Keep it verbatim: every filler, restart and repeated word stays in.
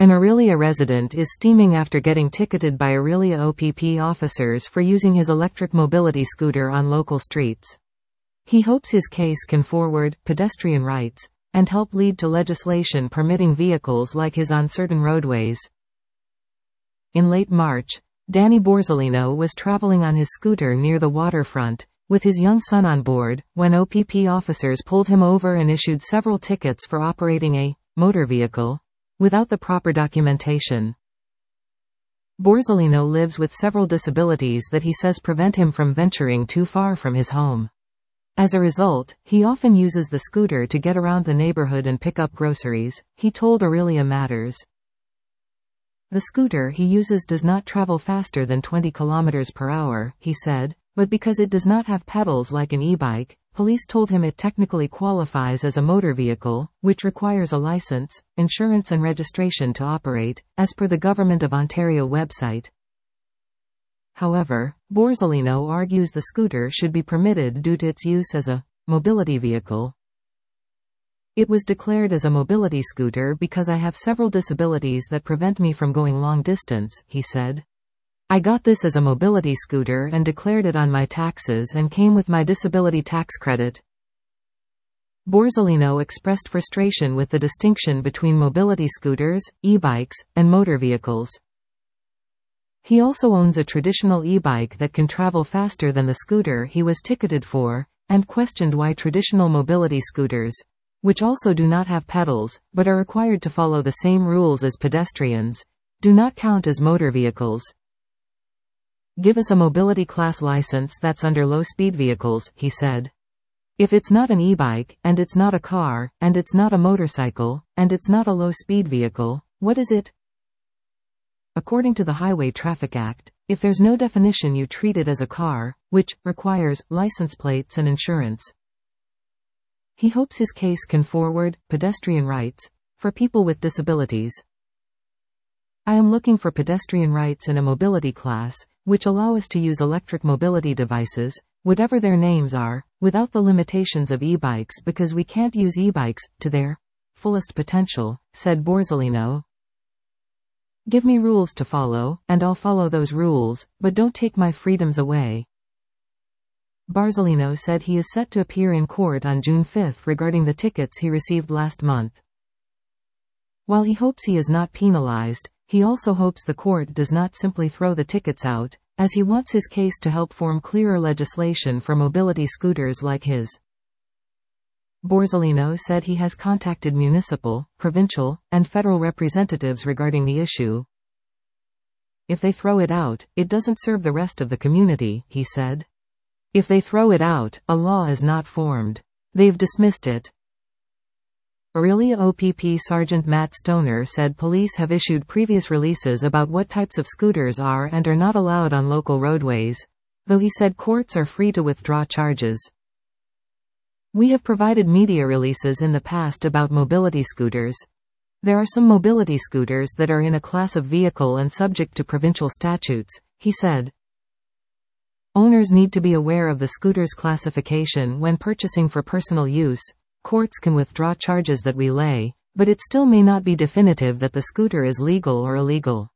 An Orillia resident is steaming after getting ticketed by Orillia O P P officers for using his electric mobility scooter on local streets. He hopes his case can forward pedestrian rights and help lead to legislation permitting vehicles like his on certain roadways. In late March, Danny Borzolino was traveling on his scooter near the waterfront, with his young son on board, when O P P officers pulled him over and issued several tickets for operating a motor vehicle without the proper documentation. Borzolino lives with several disabilities that he says prevent him from venturing too far from his home. As a result, he often uses the scooter to get around the neighborhood and pick up groceries, he told Orillia Matters. The scooter he uses does not travel faster than twenty kilometers per hour, he said, but because it does not have pedals like an e-bike, police told him it technically qualifies as a motor vehicle, which requires a license, insurance and registration to operate, as per the Government of Ontario website. However, Borzolino argues the scooter should be permitted due to its use as a mobility vehicle. It was declared as a mobility scooter because I have several disabilities that prevent me from going long distance, he said. I got this as a mobility scooter and declared it on my taxes and came with my disability tax credit. Borzolino expressed frustration with the distinction between mobility scooters, e-bikes, and motor vehicles. He also owns a traditional e-bike that can travel faster than the scooter he was ticketed for, and questioned why traditional mobility scooters, which also do not have pedals, but are required to follow the same rules as pedestrians, do not count as motor vehicles. Give us a mobility class license that's under low-speed vehicles, he said. If it's not an e-bike, and it's not a car, and it's not a motorcycle, and it's not a low-speed vehicle, what is it? According to the Highway Traffic Act, if there's no definition you treat it as a car, which requires license plates and insurance. He hopes his case can forward pedestrian rights for people with disabilities. I am looking for pedestrian rights in a mobility class, which allow us to use electric mobility devices, whatever their names are, without the limitations of e-bikes because we can't use e-bikes to their fullest potential, said Borzolino. Give me rules to follow, and I'll follow those rules, but don't take my freedoms away. Borzolino said he is set to appear in court on June fifth regarding the tickets he received last month. While he hopes he is not penalized, he also hopes the court does not simply throw the tickets out, as he wants his case to help form clearer legislation for mobility scooters like his. Borzolino said he has contacted municipal, provincial, and federal representatives regarding the issue. If they throw it out, it doesn't serve the rest of the community, he said. If they throw it out, a law is not formed. They've dismissed it. Orillia O P P Sergeant Matt Stoner said police have issued previous releases about what types of scooters are and are not allowed on local roadways, though he said courts are free to withdraw charges. We have provided media releases in the past about mobility scooters. There are some mobility scooters that are in a class of vehicle and subject to provincial statutes, he said. Owners need to be aware of the scooter's classification when purchasing for personal use. Courts can withdraw charges that we lay, but it still may not be definitive that the scooter is legal or illegal.